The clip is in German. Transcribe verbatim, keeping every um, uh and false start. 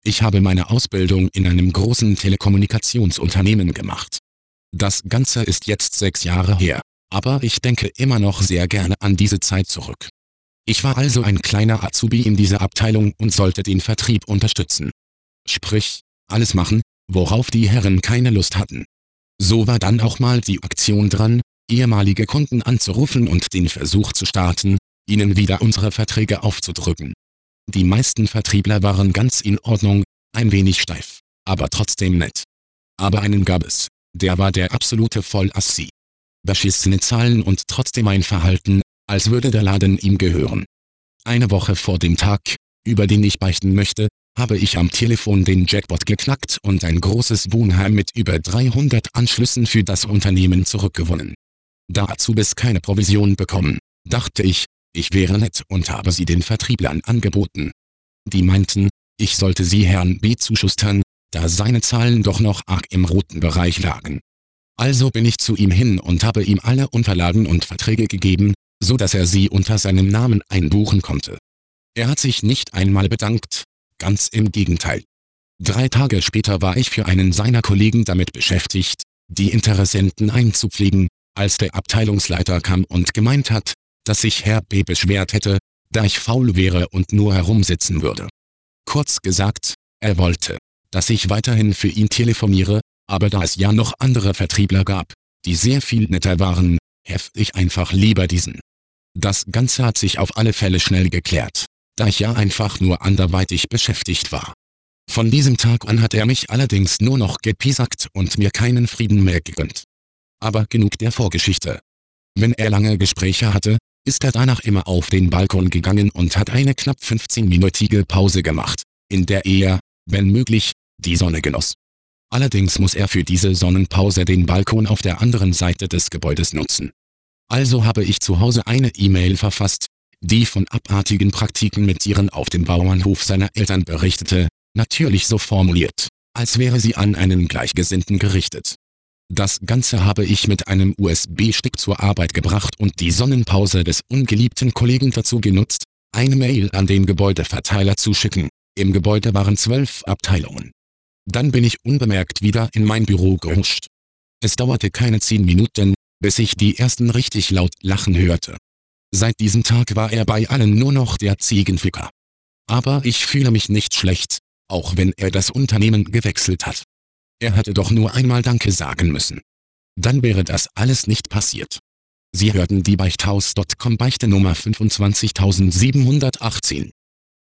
Ich habe meine Ausbildung in einem großen Telekommunikationsunternehmen gemacht. Das Ganze ist jetzt sechs Jahre her, aber ich denke immer noch sehr gerne an diese Zeit zurück. Ich war also ein kleiner Azubi in dieser Abteilung und sollte den Vertrieb unterstützen. Sprich, alles machen, worauf die Herren keine Lust hatten. So war dann auch mal die Aktion dran, ehemalige Kunden anzurufen und den Versuch zu starten, ihnen wieder unsere Verträge aufzudrücken. Die meisten Vertriebler waren ganz in Ordnung, ein wenig steif, aber trotzdem nett. Aber einen gab es, der war der absolute Vollassi. Beschissene Zahlen und trotzdem ein Verhalten, als würde der Laden ihm gehören. Eine Woche vor dem Tag, über den ich beichten möchte, habe ich am Telefon den Jackpot geknackt und ein großes Wohnheim mit über dreihundert Anschlüssen für das Unternehmen zurückgewonnen. Da Azubis keine Provision bekommen, dachte ich, ich wäre nett und habe sie den Vertrieblern angeboten. Die meinten, ich sollte sie Herrn B. zuschustern, da seine Zahlen doch noch arg im roten Bereich lagen. Also bin ich zu ihm hin und habe ihm alle Unterlagen und Verträge gegeben, so dass er sie unter seinem Namen einbuchen konnte. Er hat sich nicht einmal bedankt, ganz im Gegenteil. Drei Tage später war ich für einen seiner Kollegen damit beschäftigt, die Interessenten einzupflegen, als der Abteilungsleiter kam und gemeint hat, dass sich Herr B. beschwert hätte, da ich faul wäre und nur herumsitzen würde. Kurz gesagt, er wollte, dass ich weiterhin für ihn telefoniere, aber da es ja noch andere Vertriebler gab, die sehr viel netter waren, half ich einfach lieber diesen. Das Ganze hat sich auf alle Fälle schnell geklärt, da ich ja einfach nur anderweitig beschäftigt war. Von diesem Tag an hat er mich allerdings nur noch gepiesackt und mir keinen Frieden mehr gegönnt. Aber genug der Vorgeschichte. Wenn er lange Gespräche hatte, ist er danach immer auf den Balkon gegangen und hat eine knapp fünfzehnminütige Pause gemacht, in der er, wenn möglich, die Sonne genoss. Allerdings muss er für diese Sonnenpause den Balkon auf der anderen Seite des Gebäudes nutzen. Also habe ich zu Hause eine E-Mail verfasst, die von abartigen Praktiken mit Tieren auf dem Bauernhof seiner Eltern berichtete, natürlich so formuliert, als wäre sie an einen Gleichgesinnten gerichtet. Das Ganze habe ich mit einem U S B-Stick zur Arbeit gebracht und die Sonnenpause des ungeliebten Kollegen dazu genutzt, eine Mail an den Gebäudeverteiler zu schicken. Im Gebäude waren zwölf Abteilungen. Dann bin ich unbemerkt wieder in mein Büro gehuscht. Es dauerte keine zehn Minuten, bis ich die ersten richtig laut lachen hörte. Seit diesem Tag war er bei allen nur noch der Ziegenficker. Aber ich fühle mich nicht schlecht, auch wenn er das Unternehmen gewechselt hat. Er hätte doch nur einmal Danke sagen müssen. Dann wäre das alles nicht passiert. Sie hörten die Beichthaus Punkt com Beichte Nummer fünfundzwanzigtausendsiebenhundertachtzehn.